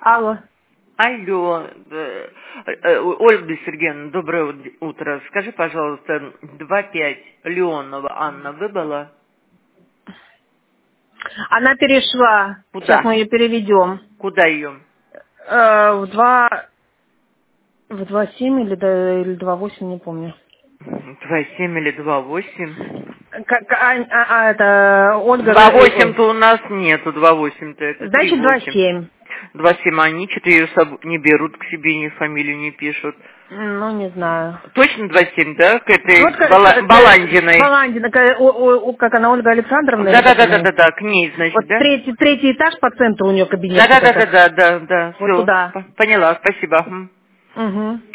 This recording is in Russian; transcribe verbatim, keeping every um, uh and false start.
Алло. Алло, э, э, Ольга Сергеевна, доброе утро. Скажи, пожалуйста, два пять Леонова Анна выбыла? Она перешла. Куда? Сейчас мы ее переведем. Куда ее? Э, в два... В два семь или, до- или два восемь, не помню. два семь или два восемь? Как, а, а, а, это Ольга... два восемь-то у нас нету, два восемь-то это Значит, три два восемь. семь. два семь, они что-то ее не берут к себе, ни фамилию не пишут. Ну, не знаю. Точно два семь, да? К этой Вот как- Бала- как- Баландиной? Баландина, как, о- о- как она, Ольга Александровна? или как она? Да-да-да-да-да, к ней, значит, Вот да? третий, третий этаж по центру у нее кабинет. вот этот. Да-да-да-да-да, да, Вот все, туда. поняла, спасибо. Мгм. Угу.